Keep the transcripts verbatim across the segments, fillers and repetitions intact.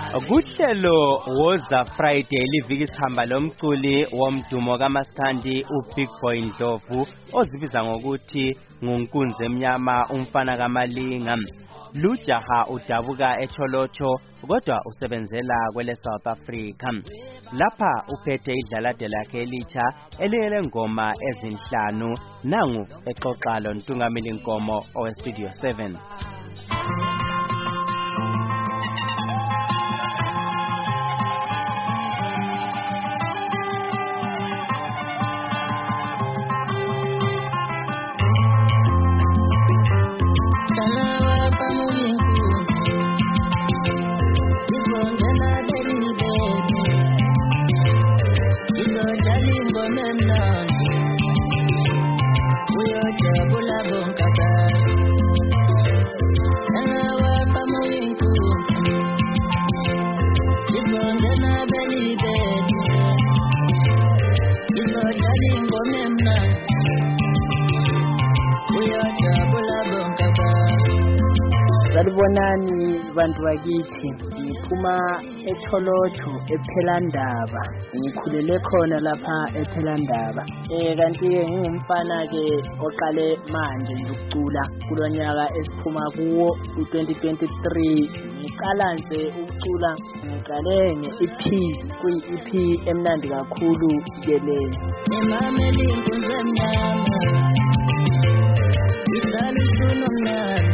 Kuhlelo woza Friday liviki sihamba lomculi womdumo kaMaskandi uBig Boy Ndlovu ozibiza ngokuthi nguNkunzi Emnyama umfana kaMalinga. Lujaha udabuka eCholocho kodwa usebenzela kwele South Africa. Lapha uphethe idlalade lakhe elitsha eliyele ngoma ezinhlanu nangu exoxa lo Ntungamili Nkomo owe Studio seven. Salibonani bantu bakithi, ngiphuma eCholocho ePhelandaba, ngikhulele khona lapha ePhelandaba. Eh kanti ke ngingumfana ke oqale manje ukucula kulonyaka esiphuma kuwo u-twenty twenty-three. Ngiqala nje ukucula ngiqale nge-E P, kuyi-E P emnandi kakhulu ke le. Emameli Nkunzi Emnyama idlala iculo mnandi.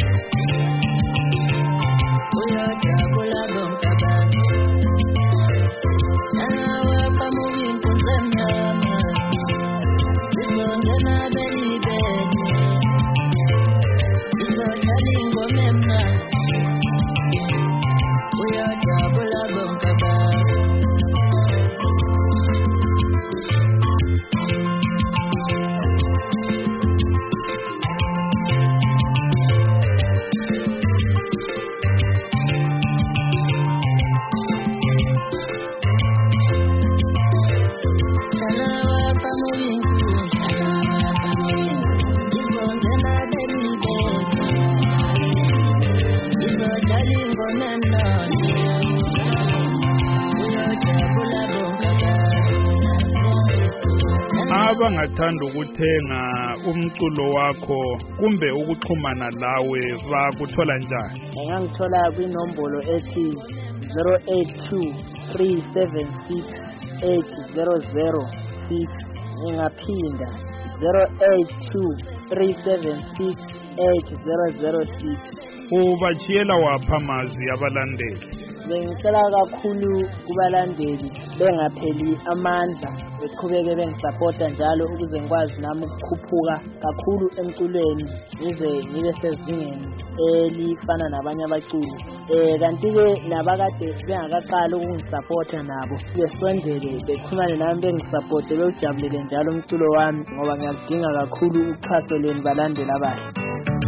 Abangathanda ukuthenga umculo wakho kumbe ukuxhumana lawe bakuthola njani? Ngangithola kwinombolo ethi zero eight two three seven six eight zero zero six. Ngingaphinda zero eight two three seven six eight zero zero six. Ubachiyela wapha amazwi abalandeli? Bengicela kakhulu kubalandeli bengapheli amandla, beqhubeke bengisupporta njalo ukuze ngikwazi nami ukukhuphuka kakhulu emculweni ngize ngibe sezingeni elifana nabanye abaculi. Eh kanti ke nabakade bengakaqala ukungisupporta nabo besondele bexhumane nami bengisupporte bewujabulele njalo umculo wami ngoba ngiyadinga kakhulu uxhaso lweni balandeli abahle.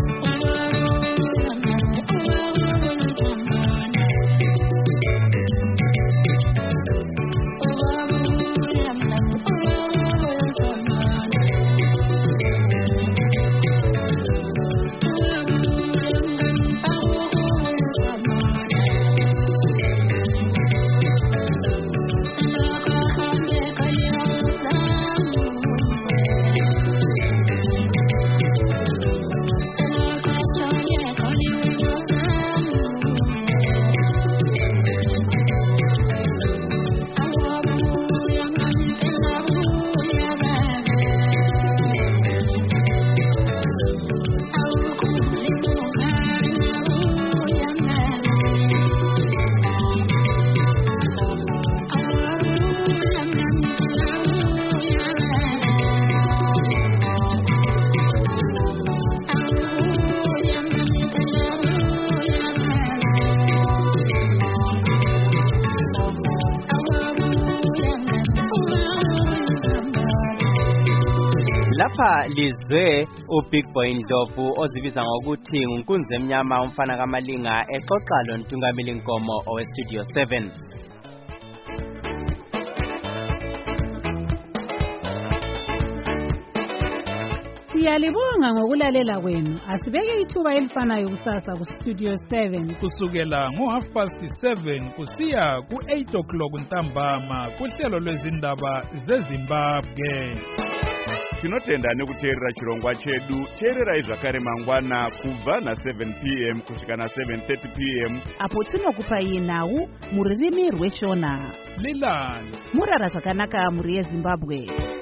Lapha lizwe uBig Boy Ndlovu ozibiza ngokuthi nguNkunzi Emnyama umfana kaMalinga exoxa lo Ntungamili Nkomo owe Studio seven. Siyalibonga ngokulalela kwenu. Asibeke ithuba elifanayo kusasa ku Studio seven kusukela ngo half past seven kusiya ku eight o'clock ntambama kuhlelo lwezindaba zeZimbabwe. Tinotenda nekuteerera chirongwa chedu. Teererai zvakare mangwana kubva na seven p m kusvika na seven thirty p m apo tinokupai nhau mururimi rweshona. Lilani Murara zvakanaka muri yeZimbabwe.